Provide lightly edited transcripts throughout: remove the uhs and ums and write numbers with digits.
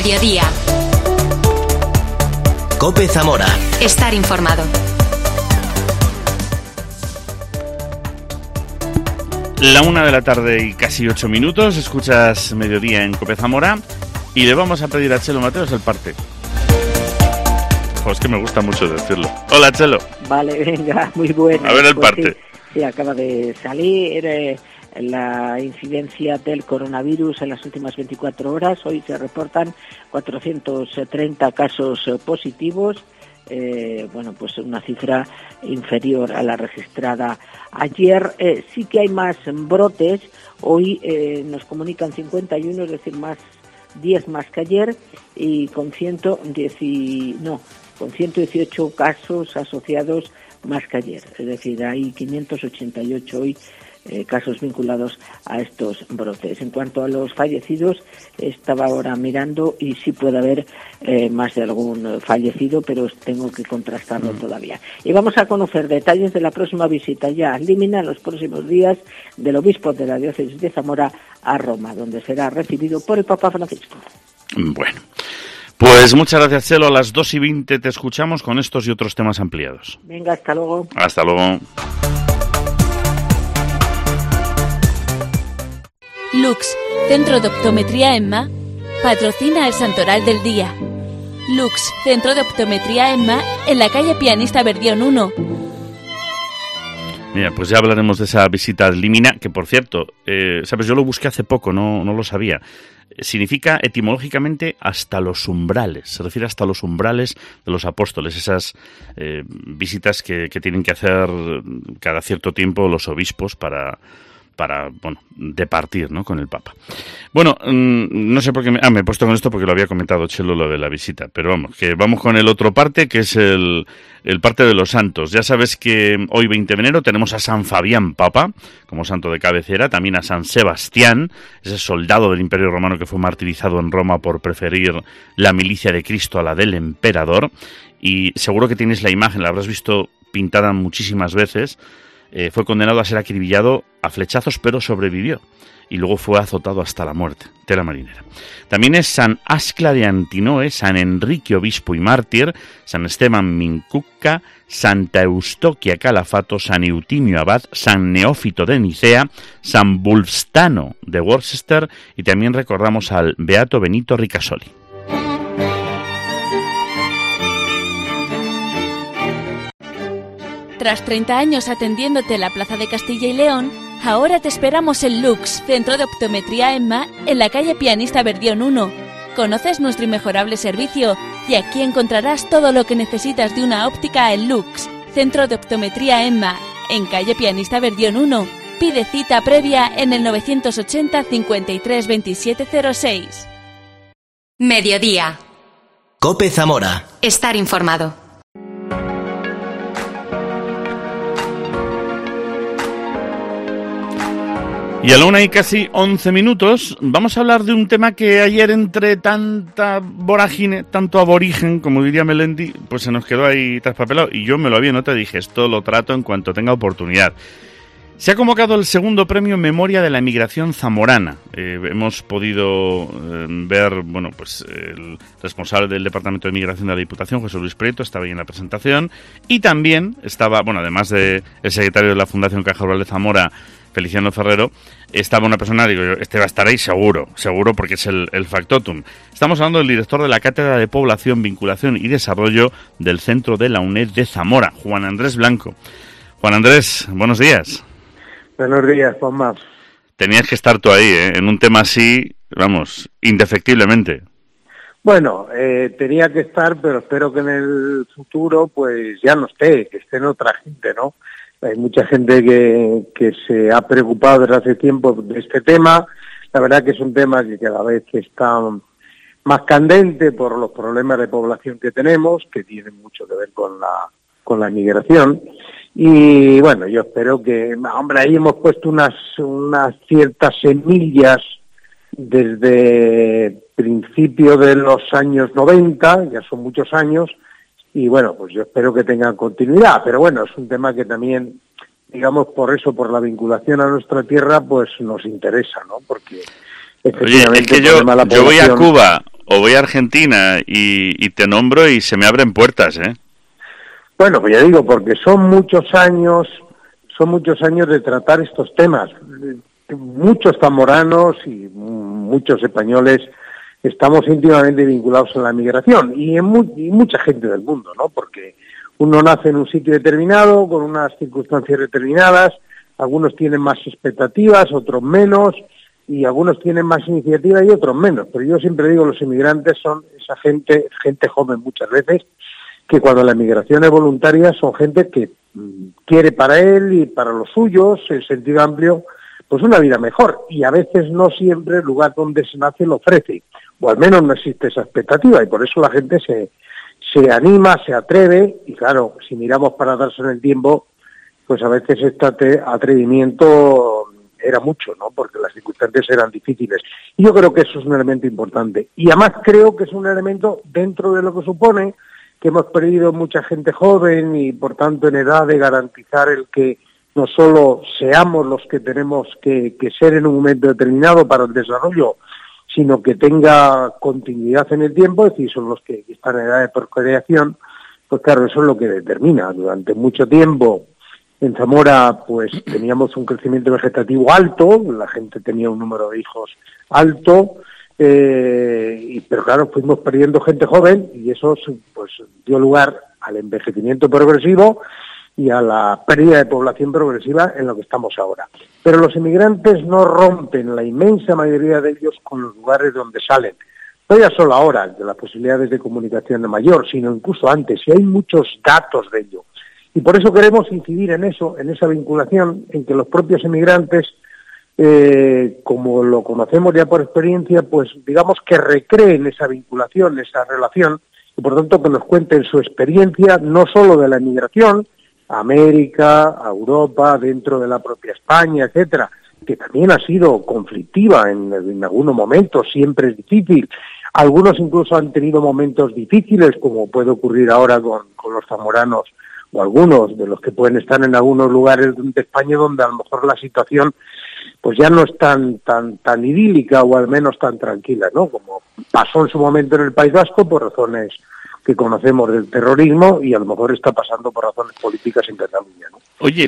Mediodía. COPE Zamora. Estar informado. La 1:00 y casi 8 minutos, escuchas Mediodía en COPE Zamora y le vamos a pedir a Chelo Mateos el parte. Es que me gusta mucho decirlo. Hola, Chelo. Vale, venga, muy bueno. A ver el parte. Sí, acaba de salir la incidencia del coronavirus en las últimas 24 horas. Hoy se reportan 430 casos positivos. Pues una cifra inferior a la registrada ayer. Sí que hay más brotes. Hoy nos comunican 51, es decir, 10 más que ayer, y con 118 casos asociados más que ayer. Es decir, hay 588 hoy casos vinculados a estos brotes. En cuanto a los fallecidos, estaba ahora mirando y sí puede haber más de algún fallecido, pero tengo que contrastarlo todavía. Y vamos a conocer detalles de la próxima visita ya a Límina en los próximos días del obispo de la diócesis de Zamora a Roma, donde será recibido por el Papa Francisco. Bueno, pues muchas gracias, Chelo. A las 2:20 te escuchamos con estos y otros temas ampliados. Venga, hasta luego. Hasta luego. Lux, Centro de Optometría EMMA, patrocina el Santoral del Día. Lux, Centro de Optometría EMMA, en la calle Pianista Verdión 1. Mira, pues ya hablaremos de esa visita a Límina, que por cierto, sabes, yo lo busqué hace poco, no lo sabía. Significa etimológicamente hasta los umbrales, se refiere hasta los umbrales de los apóstoles, esas visitas que tienen que hacer cada cierto tiempo los obispos para departir, ¿no?, con el Papa. Bueno, no sé por qué me he puesto con esto porque lo había comentado Chelo, lo de la visita, pero vamos con el otro parte, que es el parte de los santos. Ya sabes que hoy 20 de enero tenemos a San Fabián Papa, como santo de cabecera, también a San Sebastián, ese soldado del Imperio Romano que fue martirizado en Roma por preferir la milicia de Cristo a la del emperador, y seguro que tienes la imagen, la habrás visto pintada muchísimas veces. Fue condenado a ser acribillado a flechazos, pero sobrevivió. Y luego fue azotado hasta la muerte. Tela marinera. También es San Ascla de Antinoe, San Enrique Obispo y Mártir, San Esteban Mincuca, Santa Eustoquia Calafato, San Eutimio Abad, San Neófito de Nicea, San Wulfstano de Worcester, y también recordamos al Beato Benito Ricasoli. Tras 30 años atendiéndote en la Plaza de Castilla y León, ahora te esperamos en Lux, Centro de Optometría EMMA, en la calle Pianista Verdión 1. Conoces nuestro inmejorable servicio y aquí encontrarás todo lo que necesitas de una óptica en Lux, Centro de Optometría EMMA, en calle Pianista Verdión 1. Pide cita previa en el 980 53 27 06. Mediodía. COPE Zamora. Estar informado. Y a la 1:11 vamos a hablar de un tema que ayer, entre tanta vorágine, tanto aborigen, como diría Melendi, pues se nos quedó ahí traspapelado. Y yo me lo había notado y dije, esto lo trato en cuanto tenga oportunidad. Se ha convocado el segundo premio Memoria de la Emigración Zamorana. Hemos podido ver, el responsable del Departamento de Migración de la Diputación, José Luis Prieto, estaba ahí en la presentación. Y también estaba, además del secretario de la Fundación Caja Rural de Zamora, Feliciano Ferrero, estaba una persona, digo yo, este va a estar ahí seguro, porque es el factotum. Estamos hablando del director de la Cátedra de Población, Vinculación y Desarrollo del Centro de la UNED de Zamora, Juan Andrés Blanco. Juan Andrés, buenos días. Buenos días, Juanma. Tenías que estar tú ahí, en un tema así, indefectiblemente. Bueno, tenía que estar, pero espero que en el futuro pues ya no esté, que esté en otra gente, ¿no? Hay mucha gente que se ha preocupado desde hace tiempo de este tema. La verdad que es un tema que cada vez está más candente por los problemas de población que tenemos, que tienen mucho que ver con la migración. Y bueno, yo espero que, ahí hemos puesto unas ciertas semillas desde principios de los años 90, ya son muchos años, y bueno, pues yo espero que tengan continuidad, pero bueno, es un tema que también, digamos, por la vinculación a nuestra tierra, pues nos interesa, ¿no? Porque efectivamente, oye, es que yo voy a Cuba o voy a Argentina y te nombro y se me abren puertas, ¿eh? Bueno, pues ya digo, porque son muchos años de tratar estos temas. Muchos zamoranos y muchos españoles estamos íntimamente vinculados a la migración y mucha gente del mundo, ¿no? Porque uno nace en un sitio determinado, con unas circunstancias determinadas, algunos tienen más expectativas, otros menos, y algunos tienen más iniciativa y otros menos. Pero yo siempre digo, los inmigrantes son esa gente joven muchas veces, que cuando la migración es voluntaria son gente que quiere para él y para los suyos, en sentido amplio, pues una vida mejor. Y a veces no siempre el lugar donde se nace lo ofrece, o al menos no existe esa expectativa, y por eso la gente se anima, se atreve, y claro, si miramos para darse en el tiempo, pues a veces este atrevimiento era mucho, ¿no? Porque las circunstancias eran difíciles. Y yo creo que eso es un elemento importante. Y además creo que es un elemento dentro de lo que supone que hemos perdido mucha gente joven y por tanto en edad de garantizar el que no solo seamos los que tenemos que ser en un momento determinado para el desarrollo, sino que tenga continuidad en el tiempo, es decir, son los que están en edad de procreación, pues claro, eso es lo que determina. Durante mucho tiempo en Zamora pues teníamos un crecimiento vegetativo alto, la gente tenía un número de hijos alto, pero claro, fuimos perdiendo gente joven y eso pues dio lugar al envejecimiento progresivo y a la pérdida de población progresiva en lo que estamos ahora. Pero los inmigrantes no rompen, la inmensa mayoría de ellos, con los lugares donde salen. No ya solo ahora, de las posibilidades de comunicación de mayor, sino incluso antes, y hay muchos datos de ello. Y por eso queremos incidir en eso, en esa vinculación, en que los propios inmigrantes, como lo conocemos ya por experiencia, pues digamos que recreen esa vinculación, esa relación, y por tanto que nos cuenten su experiencia, no solo de la inmigración, a América, a Europa, dentro de la propia España, etcétera, que también ha sido conflictiva en algunos momentos, siempre es difícil. Algunos incluso han tenido momentos difíciles, como puede ocurrir ahora con los zamoranos, o algunos de los que pueden estar en algunos lugares de España donde a lo mejor la situación pues ya no es tan idílica o al menos tan tranquila, ¿no? Como pasó en su momento en el País Vasco por razones que conocemos del terrorismo y a lo mejor está pasando por razones políticas en Cataluña, ¿no? Oye,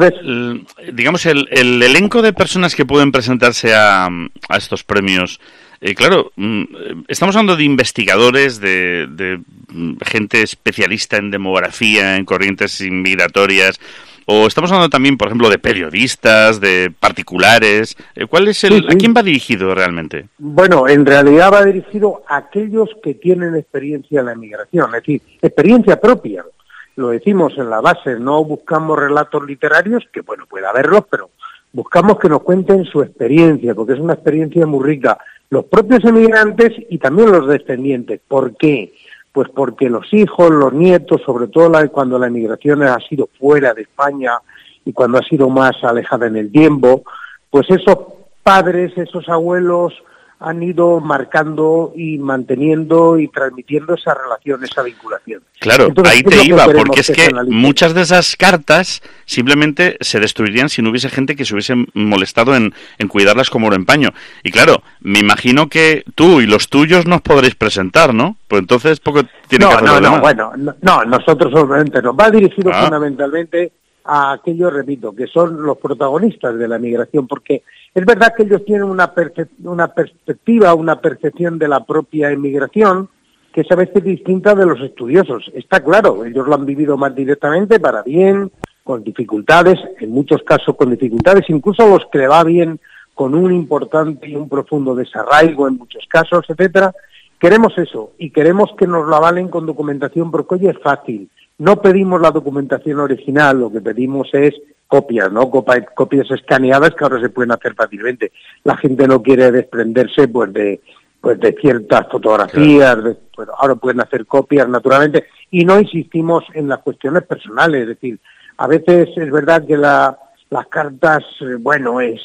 digamos, el elenco de personas que pueden presentarse a estos premios, claro, estamos hablando de investigadores, de gente especialista en demografía, en corrientes migratorias, o estamos hablando también, por ejemplo, de periodistas, de particulares. ¿Cuál es Sí. ¿A quién va dirigido realmente? Bueno, en realidad va dirigido a aquellos que tienen experiencia en la inmigración, es decir, experiencia propia. Lo decimos en la base, no buscamos relatos literarios, que bueno, puede haberlos, pero buscamos que nos cuenten su experiencia, porque es una experiencia muy rica. Los propios emigrantes y también los descendientes. ¿Por qué? Pues porque los hijos, los nietos, sobre todo cuando la emigración ha sido fuera de España y cuando ha sido más alejada en el tiempo, pues esos padres, esos abuelos han ido marcando y manteniendo y transmitiendo esa relación, esa vinculación. Claro, entonces, ahí te iba, porque es que analice. muchas de esas cartas simplemente se destruirían si no hubiese gente que se hubiese molestado en cuidarlas como oro en paño. Y claro, me imagino que tú y los tuyos no os podréis presentar, ¿no? Pues entonces poco tiene que hacer los demás. Nosotros obviamente nos va dirigido fundamentalmente a aquellos, repito, que son los protagonistas de la migración, porque es verdad que ellos tienen una perspectiva, una percepción de la propia inmigración que es a veces distinta de los estudiosos. Está claro, ellos lo han vivido más directamente, para bien, con dificultades, en muchos casos con dificultades, incluso a los que le va bien con un importante y un profundo desarraigo en muchos casos, etcétera. Queremos eso, y queremos que nos lo avalen con documentación, porque hoy es fácil. No pedimos la documentación original, lo que pedimos es copias, ¿no? Copias escaneadas que ahora se pueden hacer fácilmente. La gente no quiere desprenderse pues de ciertas fotografías, claro. Ahora pueden hacer copias naturalmente, y no insistimos en las cuestiones personales, es decir, a veces es verdad que las cartas, bueno, es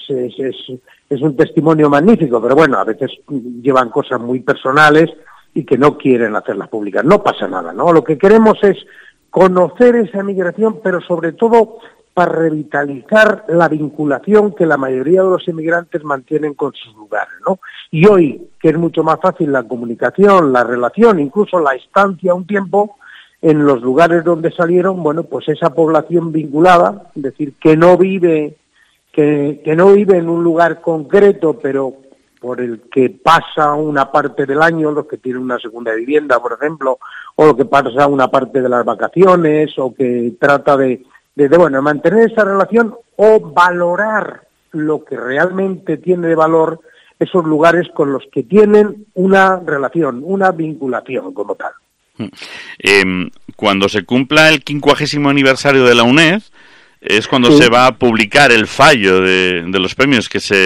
un testimonio magnífico, pero bueno, a veces llevan cosas muy personales y que no quieren hacerlas públicas. No pasa nada, ¿no? Lo que queremos es conocer esa migración, pero sobre todo para revitalizar la vinculación que la mayoría de los inmigrantes mantienen con sus lugares, ¿no? Y hoy, que es mucho más fácil la comunicación, la relación, incluso la estancia un tiempo en los lugares donde salieron, bueno, pues esa población vinculada, es decir, que no vive en un lugar concreto, pero por el que pasa una parte del año, los que tienen una segunda vivienda, por ejemplo, o lo que pasa una parte de las vacaciones, o que trata de mantener esa relación o valorar lo que realmente tiene de valor esos lugares con los que tienen una relación, una vinculación como tal. Cuando se cumpla el 50º aniversario de la UNED, es cuando se va a publicar el fallo de los premios,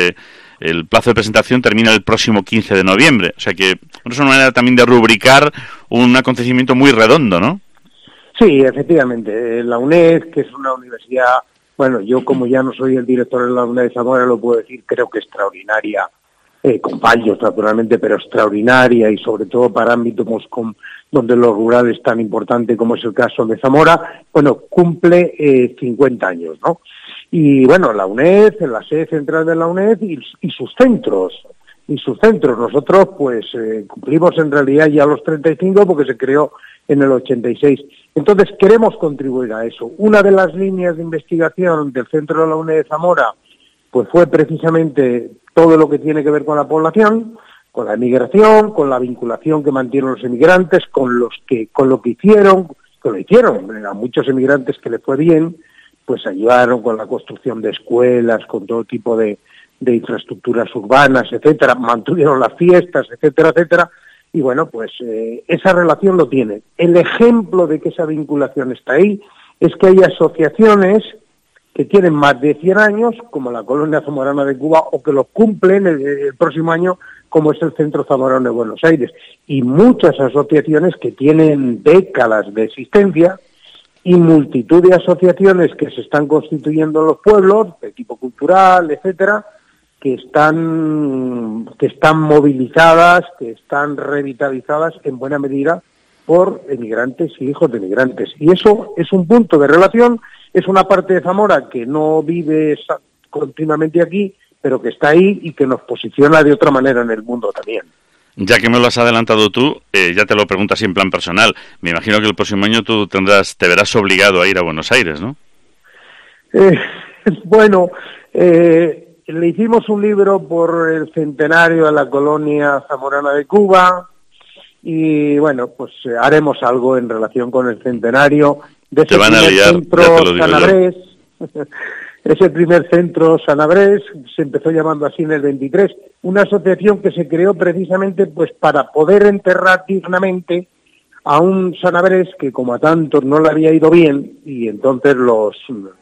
el plazo de presentación termina el próximo 15 de noviembre. O sea que es una manera también de rubricar un acontecimiento muy redondo, ¿no? Sí, efectivamente. La UNED, que es una universidad, bueno, yo como ya no soy el director de la UNED de Zamora, lo puedo decir, creo que extraordinaria, con fallos naturalmente, pero extraordinaria, y sobre todo para ámbitos donde lo rural es tan importante como es el caso de Zamora, bueno, cumple 50 años, ¿no? Y bueno, la UNED, la sede central de la UNED y sus centros. Nosotros pues cumplimos en realidad ya los 35 porque se creó en el 86. Entonces queremos contribuir a eso. Una de las líneas de investigación del centro de la UNED de Zamora pues fue precisamente todo lo que tiene que ver con la población, con la emigración, con la vinculación que mantienen los emigrantes, con lo que hicieron. A muchos emigrantes que les fue bien, pues ayudaron con la construcción de escuelas, con todo tipo de infraestructuras urbanas, etcétera, mantuvieron las fiestas, etcétera, etcétera, y bueno, pues esa relación lo tiene. El ejemplo de que esa vinculación está ahí es que hay asociaciones que tienen más de 100 años, como la Colonia Zamorana de Cuba, o que los cumplen el próximo año, como es el Centro Zamorano de Buenos Aires, y muchas asociaciones que tienen décadas de existencia, y multitud de asociaciones que se están constituyendo en los pueblos, de tipo cultural, etcétera, que están movilizadas, que están revitalizadas en buena medida por emigrantes y hijos de emigrantes. Y eso es un punto de relación, es una parte de Zamora que no vive continuamente aquí, pero que está ahí y que nos posiciona de otra manera en el mundo también. Ya que me lo has adelantado tú, ya te lo pregunto así en plan personal. Me imagino que el próximo año tú te verás obligado a ir a Buenos Aires, ¿no? Le hicimos un libro por el centenario de la Colonia Zamorana de Cuba y bueno, pues haremos algo en relación con el centenario de ese primer centro Sanabrés. Ese primer centro Sanabrés se empezó llamando así en el 23, una asociación que se creó precisamente pues para poder enterrar dignamente a un Sanabrés que como a tantos no le había ido bien, y entonces los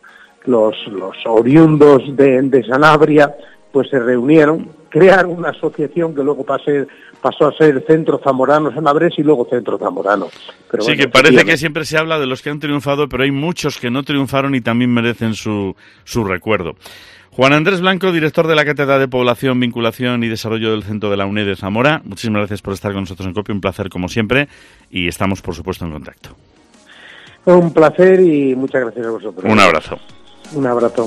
oriundos de Sanabria pues se reunieron, crearon una asociación que luego pasó a ser Centro Zamorano Sanabrés y luego Centro Zamorano. Pero sí, bueno, que parece que siempre se habla de los que han triunfado, pero hay muchos que no triunfaron y también merecen su recuerdo. Juan Andrés Blanco, director de la Cátedra de Población, Vinculación y Desarrollo del Centro de la UNED de Zamora, muchísimas gracias por estar con nosotros en COPE, un placer como siempre, y estamos por supuesto en contacto. Un placer y muchas gracias a vosotros. Un abrazo. Un abrazo.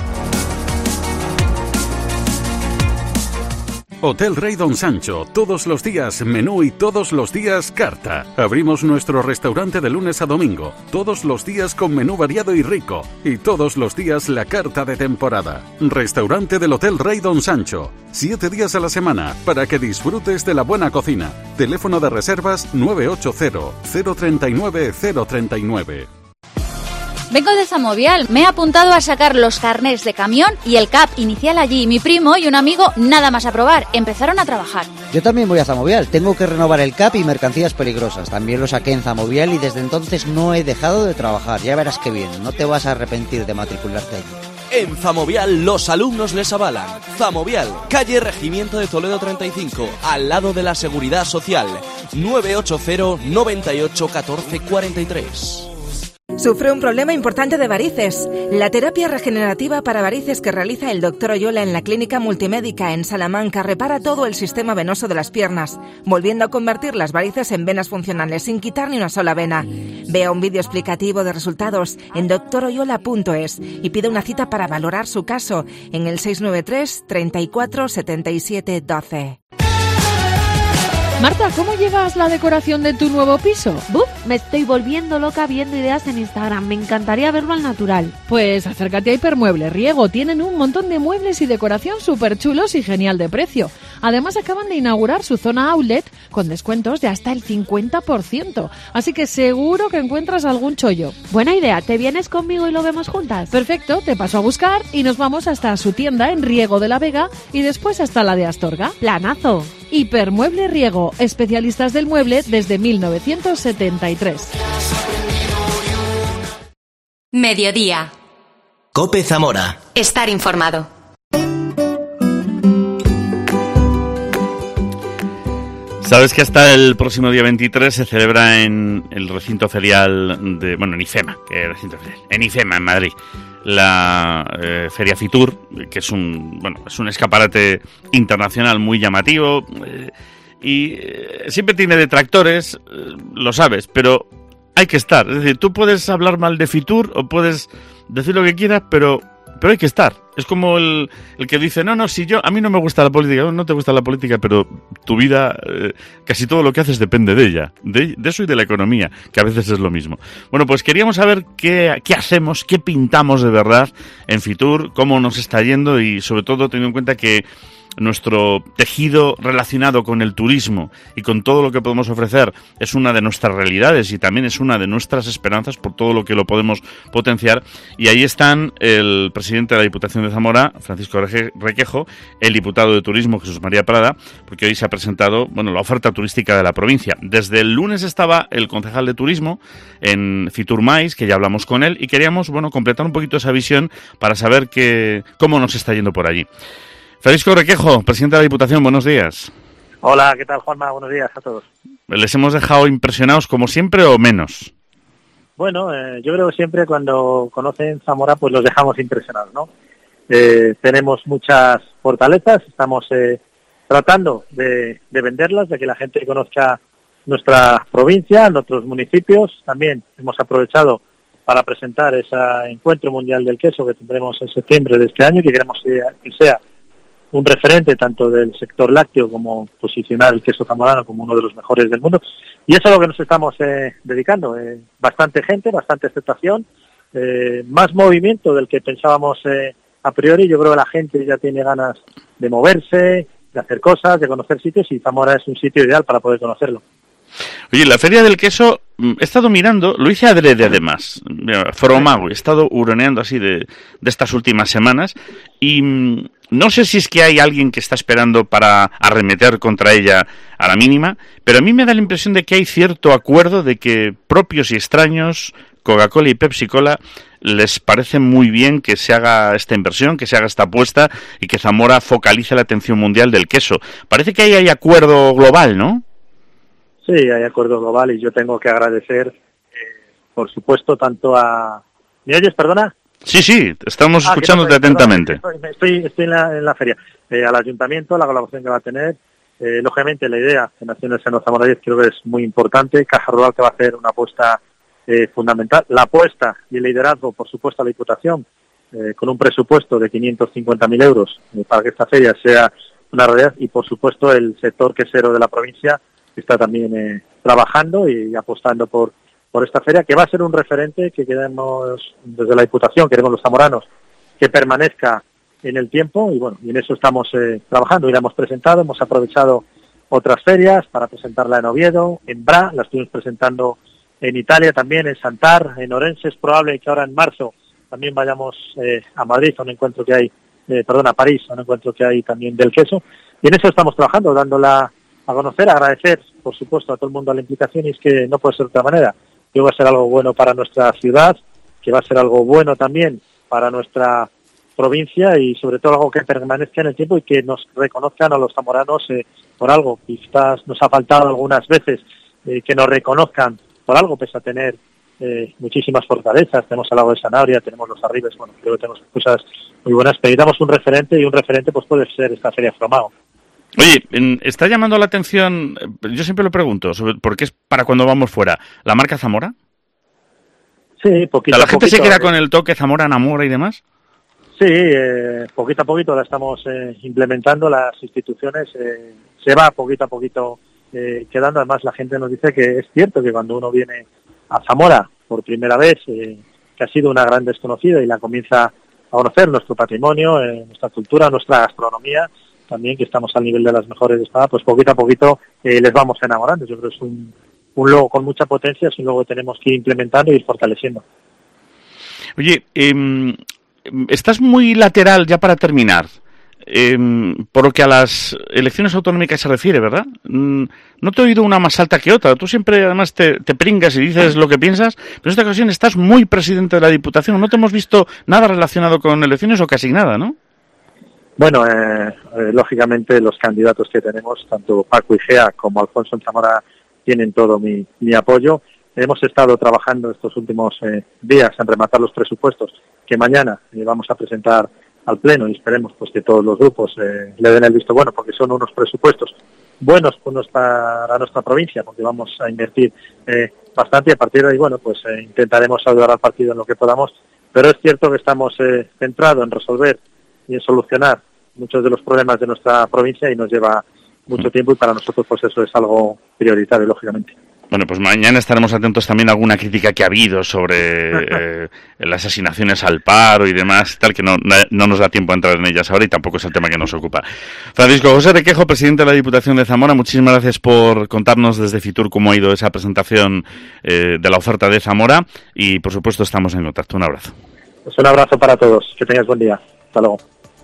Hotel Rey Don Sancho, todos los días menú y todos los días carta. Abrimos nuestro restaurante de lunes a domingo, todos los días con menú variado y rico, y todos los días la carta de temporada. Restaurante del Hotel Rey Don Sancho, 7 días a la semana, para que disfrutes de la buena cocina. Teléfono de reservas 980-039-039. Vengo de Zamovial, me he apuntado a sacar los carnés de camión y el CAP inicial allí. Mi primo y un amigo, nada más aprobar, empezaron a trabajar. Yo también voy a Zamovial, tengo que renovar el CAP y mercancías peligrosas. También lo saqué en Zamovial y desde entonces no he dejado de trabajar. Ya verás qué bien, no te vas a arrepentir de matricularte allí. En Zamovial los alumnos les avalan. Zamovial, calle Regimiento de Toledo 35, al lado de la Seguridad Social. 980 98 14 43. Sufre un problema importante de varices. La terapia regenerativa para varices que realiza el Dr. Oyola en la Clínica Multimédica en Salamanca repara todo el sistema venoso de las piernas, volviendo a convertir las varices en venas funcionales sin quitar ni una sola vena. Vea un vídeo explicativo de resultados en doctoroyola.es y pide una cita para valorar su caso en el 693 34 77 12. Marta, ¿cómo llevas la decoración de tu nuevo piso? ¡Buf! Me estoy volviendo loca viendo ideas en Instagram. Me encantaría verlo al natural. Pues acércate a Hipermueble Riego. Tienen un montón de muebles y decoración súper chulos y genial de precio. Además, acaban de inaugurar su zona outlet con descuentos de hasta el 50%. Así que seguro que encuentras algún chollo. Buena idea. ¿Te vienes conmigo y lo vemos juntas? Perfecto. Te paso a buscar y nos vamos hasta su tienda en Riego de la Vega y después hasta la de Astorga. ¡Planazo! Hipermueble Riego, especialistas del mueble desde 1973. Mediodía. COPE Zamora. Estar informado. Sabes que hasta el próximo día 23 se celebra en el recinto ferial de... Bueno, en IFEMA, que es recinto ferial. En IFEMA, en Madrid. La Feria Fitur, que es un escaparate internacional muy llamativo y siempre tiene detractores, lo sabes, pero hay que estar. Es decir, tú puedes hablar mal de Fitur o puedes decir lo que quieras, pero hay que estar. Es como el que dice, no, si a mí no me gusta la política. No te gusta la política, pero tu vida, casi todo lo que haces depende de ella, de eso y de la economía, que a veces es lo mismo. Bueno, pues queríamos saber qué hacemos, qué pintamos de verdad en Fitur, cómo nos está yendo y sobre todo teniendo en cuenta que nuestro tejido relacionado con el turismo y con todo lo que podemos ofrecer es una de nuestras realidades y también es una de nuestras esperanzas por todo lo que lo podemos potenciar. Y ahí están el presidente de la Diputación de Zamora, Francisco Requejo, el diputado de Turismo, Jesús María Prada, porque hoy se ha presentado la oferta turística de la provincia. Desde el lunes estaba el concejal de Turismo en Fitur Mais, que ya hablamos con él, y queríamos completar un poquito esa visión para saber cómo nos está yendo por allí. Francisco Requejo, presidente de la Diputación, buenos días. Hola, ¿qué tal, Juanma? Buenos días a todos. ¿Les hemos dejado impresionados como siempre o menos? Bueno, yo creo que siempre cuando conocen Zamora pues los dejamos impresionados, ¿no? Tenemos muchas fortalezas, estamos tratando de venderlas, de que la gente conozca nuestra provincia, nuestros municipios. También hemos aprovechado para presentar ese encuentro mundial del queso que tendremos en septiembre de este año, que queremos que sea un referente tanto del sector lácteo como posicionar el queso zamorano como uno de los mejores del mundo. Y eso es a lo que nos estamos dedicando. Bastante gente, bastante aceptación, más movimiento del que pensábamos a priori. Yo creo que la gente ya tiene ganas de moverse, de hacer cosas, de conocer sitios, y Zamora es un sitio ideal para poder conocerlo. Oye, la Feria del Queso, he estado mirando, lo hice adrede además, Foromago, he estado huroneando así de estas últimas semanas y no sé si es que hay alguien que está esperando para arremeter contra ella a la mínima, pero a mí me da la impresión de que hay cierto acuerdo de que propios y extraños, Coca-Cola y Pepsi-Cola, les parece muy bien que se haga esta inversión, que se haga esta apuesta y que Zamora focalice la atención mundial del queso. Parece que ahí hay acuerdo global, ¿no? Sí, hay acuerdo global y yo tengo que agradecer, por supuesto, tanto a... ¿Me oyes, perdona? Sí, estamos escuchándote atentamente. Estoy en la feria. Al ayuntamiento, la colaboración que va a tener, lógicamente la idea de Naciones en Zamora 10 creo que es muy importante. Caja Rural que va a hacer una apuesta fundamental. La apuesta y el liderazgo, por supuesto, a la Diputación, con un presupuesto de 550.000 euros para que esta feria sea una realidad, y por supuesto el sector quesero de la provincia está también trabajando y apostando por esta feria, que va a ser un referente que queremos desde la Diputación, queremos los zamoranos, que permanezca en el tiempo, y en eso estamos trabajando. Y la hemos presentado, hemos aprovechado otras ferias para presentarla en Oviedo, en Bra, la estuvimos presentando en Italia también, en Santar, en Orense. Es probable que ahora en marzo también vayamos a Madrid, a un encuentro que hay, a París, a un encuentro que hay también del queso, y en eso estamos trabajando, dándola a conocer, agradecer, por supuesto, a todo el mundo la implicación, y es que no puede ser de otra manera. Que va a ser algo bueno para nuestra ciudad, que va a ser algo bueno también para nuestra provincia, y sobre todo algo que permanezca en el tiempo y que nos reconozcan a los zamoranos por algo. Quizás nos ha faltado algunas veces que nos reconozcan por algo, pese a tener muchísimas fortalezas. Tenemos al lago de Sanabria, tenemos los Arribes, creo que tenemos cosas muy buenas, pero necesitamos un referente, y un referente pues puede ser esta Feria Fromago. Oye, está llamando la atención, yo siempre lo pregunto, porque es para cuando vamos fuera, ¿la marca Zamora? Sí, poquito a poquito. ¿La gente se queda con el toque Zamora enamora y demás? Sí, poquito a poquito la estamos implementando, las instituciones, se va poquito a poquito quedando. Además, la gente nos dice que es cierto que cuando uno viene a Zamora por primera vez, que ha sido una gran desconocida y la comienza a conocer nuestro patrimonio, nuestra cultura, nuestra gastronomía, también que estamos al nivel de las mejores de España, pues poquito a poquito les vamos enamorando. Yo creo que es un logo con mucha potencia, es un logo que tenemos que ir implementando y ir fortaleciendo. Oye, estás muy lateral ya para terminar, por lo que a las elecciones autonómicas se refiere, ¿verdad? No te he oído una más alta que otra. Tú siempre además te pringas y dices lo que piensas, pero en esta ocasión estás muy presidente de la Diputación. No te hemos visto nada relacionado con elecciones o casi nada, ¿no? Bueno, lógicamente los candidatos que tenemos, tanto Paco Igea como Alfonso en Zamora, tienen todo mi apoyo. Hemos estado trabajando estos últimos días en rematar los presupuestos que mañana vamos a presentar al Pleno y esperemos pues que todos los grupos le den el visto bueno, porque son unos presupuestos buenos para nuestra provincia, porque vamos a invertir bastante y a partir de ahí, bueno, pues intentaremos ayudar al partido en lo que podamos, pero es cierto que estamos centrados en resolver y en solucionar muchos de los problemas de nuestra provincia y nos lleva mucho tiempo y para nosotros pues eso es algo prioritario, lógicamente. Bueno, pues mañana estaremos atentos también a alguna crítica que ha habido sobre las asignaciones al paro y demás, tal que no nos da tiempo a entrar en ellas ahora y tampoco es el tema que nos ocupa. Francisco José Requejo, presidente de la Diputación de Zamora, muchísimas gracias por contarnos desde Fitur cómo ha ido esa presentación de la oferta de Zamora y, por supuesto, estamos en contacto. Un abrazo. Pues un abrazo para todos. Que tengáis buen día. Hasta luego.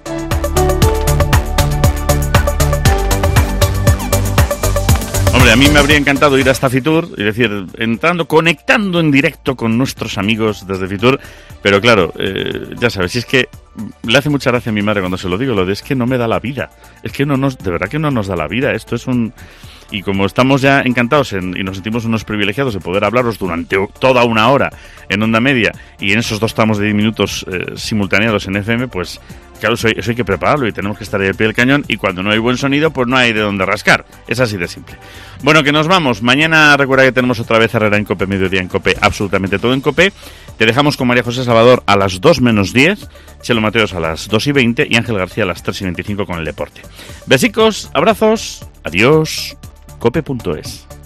Hombre, a mí me habría encantado ir hasta Fitur, es decir, conectando en directo con nuestros amigos desde Fitur, pero claro, ya sabes, si es que le hace mucha gracia a mi madre cuando se lo digo, lo de es que no me da la vida, es que de verdad que no nos da la vida, esto es un... Y como estamos ya encantados y nos sentimos unos privilegiados de poder hablaros durante toda una hora en Onda Media y en esos 2 tramos de 10 minutos simultaneados en FM, pues claro, eso hay que prepararlo y tenemos que estar ahí al pie del cañón y cuando no hay buen sonido, pues no hay de dónde rascar. Es así de simple. Bueno, que nos vamos. Mañana recuerda que tenemos otra vez Herrera en COPE, mediodía en COPE, absolutamente todo en COPE. Te dejamos con María José Salvador a las 2 menos 10, Chelo Mateos a las 2 y 20 y Ángel García a las 3 y 25 con el deporte. Besicos, abrazos, adiós. cope.es